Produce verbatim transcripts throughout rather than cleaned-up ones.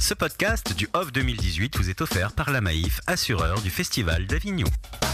Ce podcast du Off deux mille dix-huit vous est offert par la Maïf, assureur du Festival d'Avignon.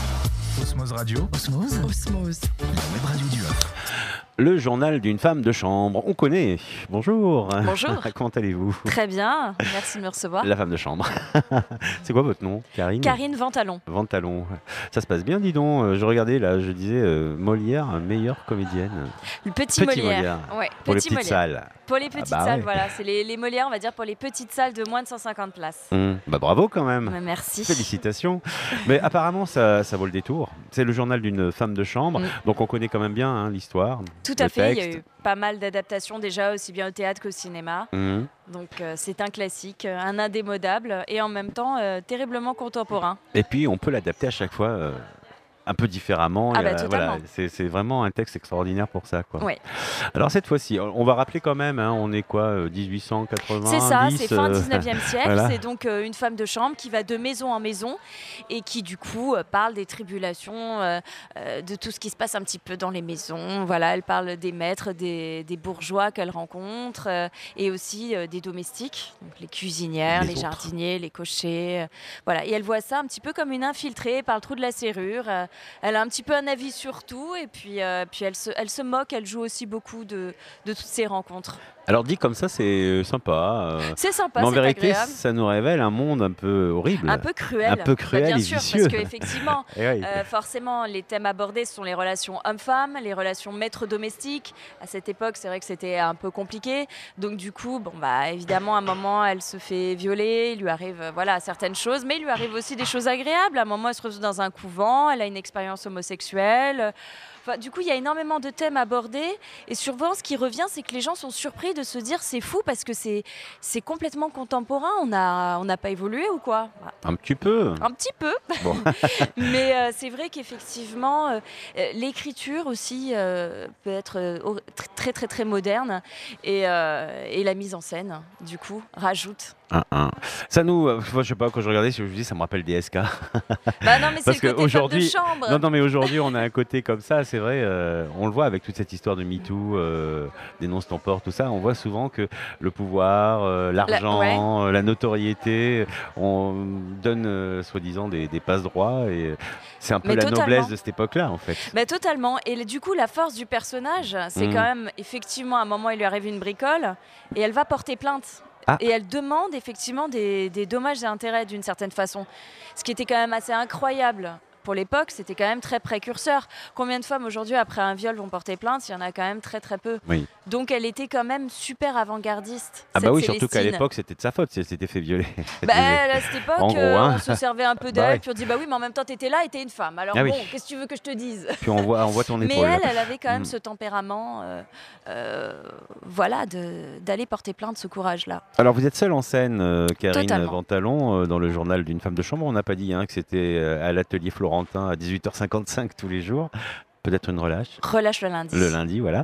Osmose Radio. Osmose. Osmose. La web radio du Off. Le journal d'une femme de chambre, on connaît. Bonjour. Bonjour. Comment allez-vous? Très bien, merci de me recevoir. La femme de chambre. C'est quoi votre nom? Karine? Karine Ventalon. Ventalon. Ça se passe bien, dis donc. Je regardais là, je disais euh, Molière, meilleure comédienne. Le petit, Petit Molière. Molière. Ouais, Pour les petit petites Molière. salles. Pour les petites Ah bah salles, ouais. voilà. C'est les, les Molières, on va dire, pour les petites salles de moins de cent cinquante places. Hum, Bah bravo quand même. Ouais, merci. Félicitations. Mais apparemment, ça, ça vaut le détour. C'est le journal d'une femme de chambre. Mm. Donc on connaît quand même bien hein, l'histoire. Tout à le fait, il y a texte. eu pas mal d'adaptations déjà, aussi bien au théâtre qu'au cinéma. Hum. Donc euh, c'est un classique, euh, un indémodable et en même temps euh, terriblement contemporain. Et puis on peut l'adapter à chaque fois euh, un peu différemment. Ah Il y a- bah, totalement. voilà, c'est, c'est vraiment un texte extraordinaire pour ça. Quoi. Ouais. Alors cette fois-ci, on va rappeler quand même, hein, on est quoi, euh, dix-huit cent quatre-vingt-dix C'est ça, c'est fin euh, dix-neuvième siècle. voilà. C'est donc euh, une femme de chambre qui va de maison en maison et qui du coup euh, parle des tribulations, euh, euh, de tout ce qui se passe un petit peu dans les maisons. Voilà, elle parle des maîtres, des, des bourgeois qu'elle rencontre euh, et aussi euh, des domestiques, donc les cuisinières, Les les, autres. jardiniers, les cochers. euh, voilà, et elle voit ça un petit peu comme une infiltrée par le trou de la serrure. Euh, elle a un petit peu un avis sur tout et puis, euh, puis elle, se, elle se moque, elle joue aussi beaucoup de, de toutes ces rencontres. Alors dit comme ça, c'est euh, sympa. euh, C'est sympa, mais en c'est vérité, agréable. ça nous révèle un monde un peu horrible. Un peu cruel. Un peu cruel Bah, bien et sûr, vicieux. parce qu'effectivement, Eh oui. euh, forcément, les thèmes abordés ce sont les relations hommes-femmes, les relations maître-domestique. À cette époque, c'est vrai que c'était un peu compliqué. Donc du coup, bon bah évidemment, à un moment, elle se fait violer, il lui arrive euh, voilà certaines choses, mais il lui arrive aussi des choses agréables. À un moment, elle se retrouve dans un couvent, elle a une expérience homosexuelle. Enfin, du coup, il y a énormément de thèmes abordés. Et souvent, ce qui revient, c'est que les gens sont surpris de se dire c'est fou parce que c'est c'est complètement contemporain. On n'a on n'a pas évolué ou quoi? Bah, Un petit peu. un petit peu. Bon. Mais euh, c'est vrai qu'effectivement, euh, euh, l'écriture aussi euh, peut être euh, au- tr- très très très moderne et, euh, et la mise en scène, du coup, rajoute. Un, un. Ça nous, euh, moi, je sais pas, quand je regardais, je me dis, ça me rappelle D S K. Bah non, mais c'est Parce le côté femme de qu'aujourd'hui- chambre. Non, non, mais aujourd'hui, on a un côté comme ça, c'est vrai, euh, on le voit avec toute cette histoire de MeToo, euh, dénonce ton port, tout ça, on voit souvent que le pouvoir, euh, l'argent, euh, la notoriété, on donne euh, soi-disant des, des passe-droits et c'est un peu Mais la totalement. noblesse de cette époque-là, en fait. Bah, totalement. Et le- du coup, la force du personnage, c'est Mm. quand même, effectivement, à un moment, il lui arrive une bricole et elle va porter plainte. Ah. Et elle demande effectivement des, des dommages et intérêts d'une certaine façon. Ce qui était quand même assez incroyable. Pour l'époque, c'était quand même très précurseur. Combien de femmes aujourd'hui, après un viol, vont porter plainte? Il y en a quand même très très peu. Oui. Donc elle était quand même super avant-gardiste. Ah bah cette oui, surtout qu'à Célestine. l'époque, c'était de sa faute si elle s'était fait violer. Bah, à cette époque, En gros, euh, hein. on se servait un peu Bah d'elle, ouais. puis on dit bah oui, mais en même temps, t'étais là et t'es une femme. Alors Ah bon, oui. qu'est-ce que tu veux que je te dise? Puis on voit, on voit ton Mais épaule. elle, elle avait quand même Mm. ce tempérament, euh, euh, voilà, de- d'aller porter plainte, ce courage-là. Alors vous êtes seule en scène, euh, Karine Totalement. Ventalon, euh, dans le journal d'une femme de chambre. On n'a pas dit hein, que c'était euh, à l'atelier Florentin à dix-huit heures cinquante-cinq tous les jours. Peut-être une relâche. Relâche le lundi. Le lundi, voilà.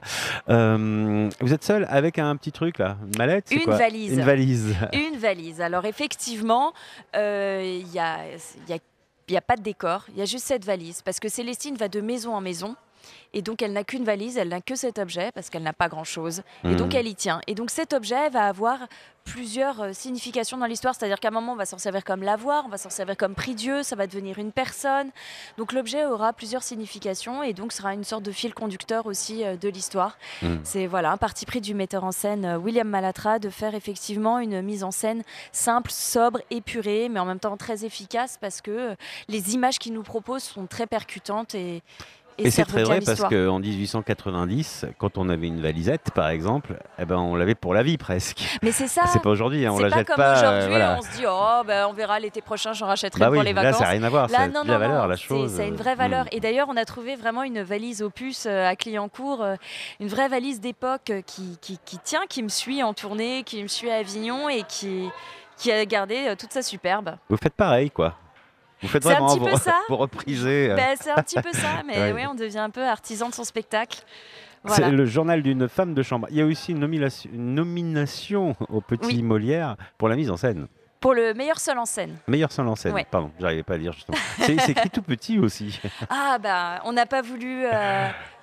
Euh, vous êtes seule avec un petit truc là, une mallette, c'est Une quoi valise. Une valise. Une valise. Alors effectivement, euh, il n'y a, il y a- il y a pas de décor, il y a juste cette valise. Parce que Célestine va de maison en maison. Et donc elle n'a qu'une valise, elle n'a que cet objet parce qu'elle n'a pas grand-chose. Et Mhm. donc elle y tient. Et donc cet objet va avoir plusieurs euh, significations dans l'histoire. C'est-à-dire qu'à un moment, on va s'en servir comme lavoir, on va s'en servir comme prie-dieu, ça va devenir une personne. Donc l'objet aura plusieurs significations et donc sera une sorte de fil conducteur aussi euh, de l'histoire. Mhm. C'est voilà, un parti pris du metteur en scène euh, William Malatra de faire effectivement une mise en scène simple, sobre, épurée, mais en même temps très efficace parce que euh, les images qu'il nous propose sont très percutantes et Et c'est servent très bien vrai parce l'histoire. qu'en dix-huit cent quatre-vingt-dix, quand on avait une valisette par exemple, eh ben, on l'avait pour la vie presque. Mais c'est ça. C'est pas aujourd'hui, hein, on C'est la pas jette comme pas. euh, aujourd'hui, voilà. on se dit oh ben on verra l'été prochain, j'en rachèterai Bah pour oui, les là vacances. ça n'a rien à voir, Là, ça a non, toute la non, valeur, non, la c'est- chose. Ça a une euh, vraie valeur. mm. Et d'ailleurs, on a trouvé vraiment une valise opus euh, à Clignancourt, euh, une vraie valise d'époque euh, qui, qui, qui tient, qui me suit en tournée, qui me suit à Avignon et qui, qui a gardé euh, toute sa superbe. Vous faites pareil quoi. Vous faites C'est un vraiment petit peu vous, ça. vous reprisez. euh, Ben, c'est un petit peu ça, mais Ouais. oui, on devient un peu artisan de son spectacle. Voilà. C'est le journal d'une femme de chambre. Il y a aussi une nomination, une nomination au Petit Oui. Molière pour la mise en scène. Pour le meilleur seul en scène. Meilleur seul en scène. Ouais. Pardon, j'arrivais pas à lire justement. C'est c'est écrit tout petit aussi. Ah bah, on n'a pas voulu euh,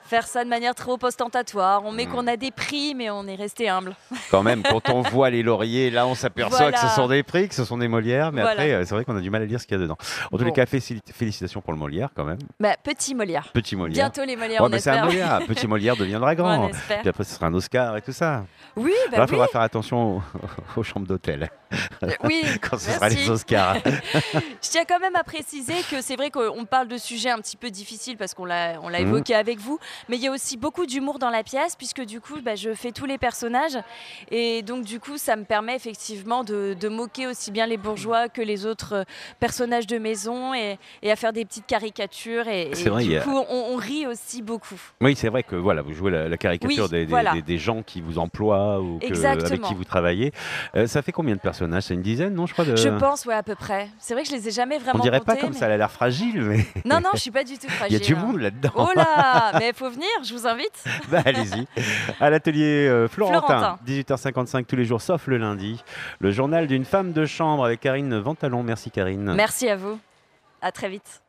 faire ça de manière trop ostentatoire. On met Mmh. qu'on a des prix, mais on est resté humble. Quand même, quand on voit les lauriers, là, on s'aperçoit Voilà. que ce sont des prix, que ce sont des Molières, mais Voilà. après, euh, c'est vrai qu'on a du mal à lire ce qu'il y a dedans. En tous les Bon. cas, félicit- félicitations pour le Molière, quand même. Bah, petit Molière. Petit Molière. Bientôt les Molières, Ouais, on mais c'est un espère. Molière. Petit Molière deviendra On grand. espère. Puis après, ce sera un Oscar et tout ça. Oui, bah Là, il oui. faudra faire attention aux, aux chambres d'hôtel Euh, oui, quand ce sera merci. les Oscars. Je tiens quand même à préciser que c'est vrai qu'on parle de sujets un petit peu difficiles parce qu'on l'a on l'a Mhm. évoqué avec vous, mais il y a aussi beaucoup d'humour dans la pièce puisque du coup bah, je fais tous les personnages et donc du coup ça me permet effectivement de, de moquer aussi bien les bourgeois que les autres euh, personnages de maison et, et à faire des petites caricatures et, et C'est vrai, il y du a- coup on, on rit aussi beaucoup. Oui, c'est vrai que voilà, vous jouez la, la caricature Oui, des, des- voilà. des- des gens qui vous emploient ou que- avec Exactement. qui vous travaillez. Euh, ça fait combien de personnages? C'est une dizaine, non, je crois de... Je pense, ouais, à peu près. C'est vrai que je les ai jamais On vraiment dirait pas comptés, comme mais- ça, elle a l'air fragile, mais Non, non, je suis pas du tout il fragile. y a du hein. monde là-dedans. Oh là, mais faut venir, je vous invite. Bah, allez-y. À l'atelier euh, Florentin, Florentin. dix-huit heures cinquante-cinq tous les jours, sauf le lundi. Le journal d'une femme de chambre avec Karine Ventalon. Merci Karine. Merci à vous. À très vite.